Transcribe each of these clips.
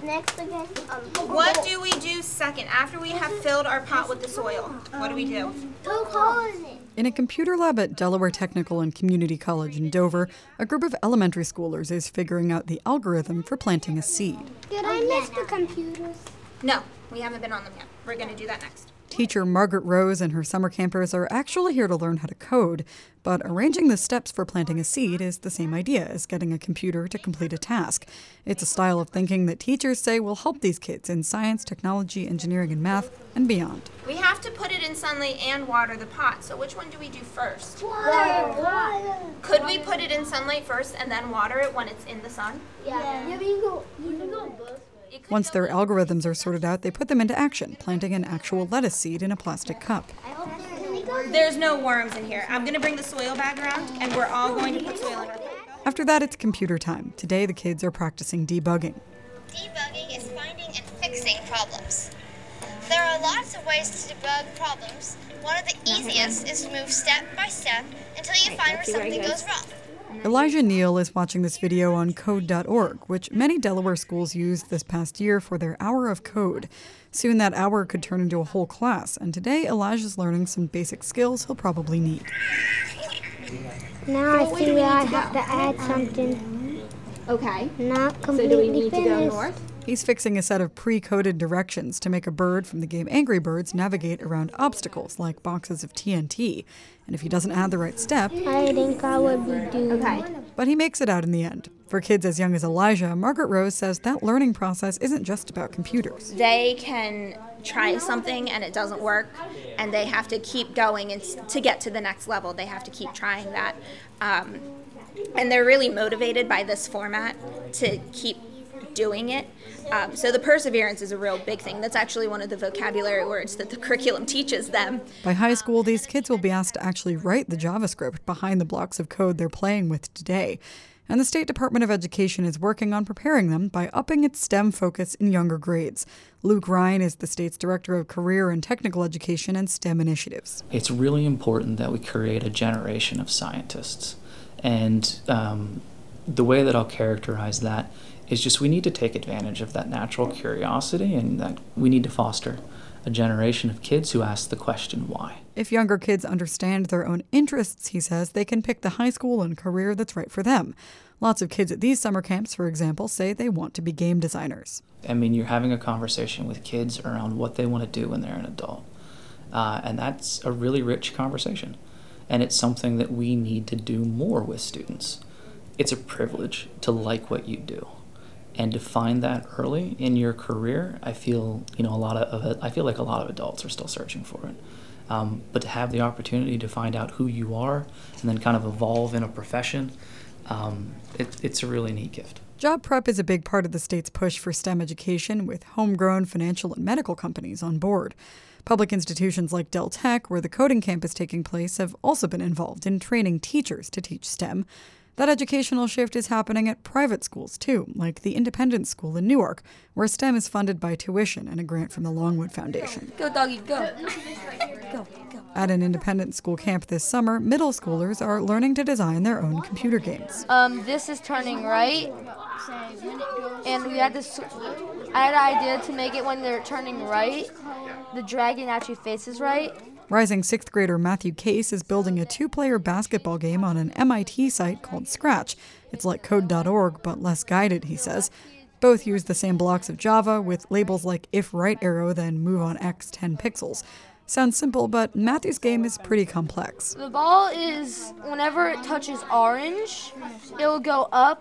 next again? What do we do second? After we have filled our pot with the soil, what do we do? Poke holes in it. In a computer lab at Delaware Technical and Community College in Dover, a group of elementary schoolers is figuring out the algorithm for planting a seed. Did I miss the computers? No, we haven't been on them yet. We're going to do that next. Teacher Margaret Rose and her summer campers are actually here to learn how to code, but arranging the steps for planting a seed is the same idea as getting a computer to complete a task. It's a style of thinking that teachers say will help these kids in science, technology, engineering, and math, and beyond. We have to put it in sunlight and water the pot, so which one do we do first? Water. Could we put it in sunlight first and then water it when it's in the sun? Yeah, but you can go both. Once their algorithms are sorted out, they put them into action, planting an actual lettuce seed in a plastic cup. There's no worms in here. I'm going to bring the soil bag around, and we're all going to put soil in our pot. After that, it's computer time. Today, the kids are practicing debugging. Debugging is finding and fixing problems. There are lots of ways to debug problems. One of the easiest is to move step by step until you find where something goes wrong. Elijah Neal is watching this video on code.org, which many Delaware schools used this past year for their hour of code. Soon that hour could turn into a whole class, and today Elijah's learning some basic skills he'll probably need. Now I see where I have to add something. Okay. Not completely So do we need finished. to go north? He's fixing a set of pre-coded directions to make a bird from the game Angry Birds navigate around obstacles like boxes of TNT. And if he doesn't add the right step, I think I would be doing. Okay. but he makes it out in the end. For kids as young as Elijah, Margaret Rose says that learning process isn't just about computers. They can try something and it doesn't work, and they have to keep going, and to get to the next level, they have to keep trying that. And they're really motivated by this format to keep doing it. So the perseverance is a real big thing. That's actually one of the vocabulary words that the curriculum teaches them. By high school, these kids will be asked to actually write the JavaScript behind the blocks of code they're playing with today. And the State Department of Education is working on preparing them by upping its STEM focus in younger grades. Luke Ryan is the state's director of career and technical education and STEM initiatives. It's really important that we create a generation of scientists. And the way that I'll characterize that is just we need to take advantage of that natural curiosity, and that we need to foster a generation of kids who ask the question why. If younger kids understand their own interests, he says, they can pick the high school and career that's right for them. Lots of kids at these summer camps, for example, say they want to be game designers. I mean, you're having a conversation with kids around what they want to do when they're an adult. And that's a really rich conversation. And it's something that we need to do more with students. It's a privilege to like what you do. And to find that early in your career, I feel, I feel like a lot of adults are still searching for it. But to have the opportunity to find out who you are and then kind of evolve in a profession, it's a really neat gift. Job prep is a big part of the state's push for STEM education, with homegrown financial and medical companies on board. Public institutions like Del Tech, where the coding camp is taking place, have also been involved in training teachers to teach STEM. That educational shift is happening at private schools, too, like the Independent School in Newark, where STEM is funded by tuition and a grant from the Longwood Foundation. Go, doggy, go. Go. At an independent school camp this summer, middle schoolers are learning to design their own computer games. This is turning right, and I had an idea to make it when they're turning right, the dragon actually faces right. Rising sixth grader Matthew Case is building a 2-player basketball game on an MIT site called Scratch. It's like code.org, but less guided, he says. Both use the same blocks of Java, with labels like if right arrow, then move on X 10 pixels. Sounds simple, but Matthew's game is pretty complex. The ball is, whenever it touches orange, it will go up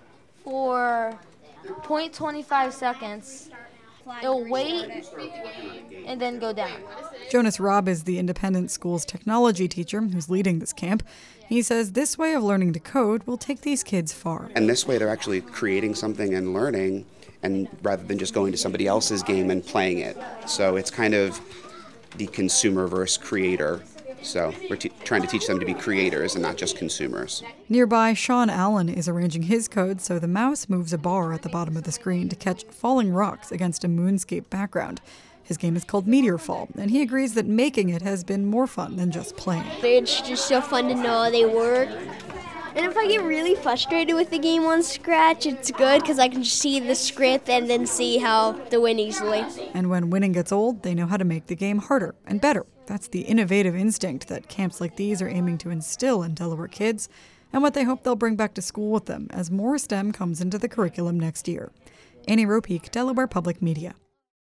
for 0.25 seconds. It'll wait and then go down. Jonas Robb is the independent school's technology teacher who's leading this camp. He says this way of learning to code will take these kids far. And this way they're actually creating something and learning, and rather than just going to somebody else's game and playing it. So it's kind of the consumer versus creator. So we're trying to teach them to be creators and not just consumers. Nearby, Sean Allen is arranging his code so the mouse moves a bar at the bottom of the screen to catch falling rocks against a moonscape background. His game is called Meteor Fall, and he agrees that making it has been more fun than just playing. It's just so fun to know how they work And if I get really frustrated with the game on Scratch, it's good because I can see the script and then see how to win easily. And when winning gets old, they know how to make the game harder and better. That's the innovative instinct that camps like these are aiming to instill in Delaware kids, and what they hope they'll bring back to school with them as more STEM comes into the curriculum next year. Annie Ropeek, Delaware Public Media.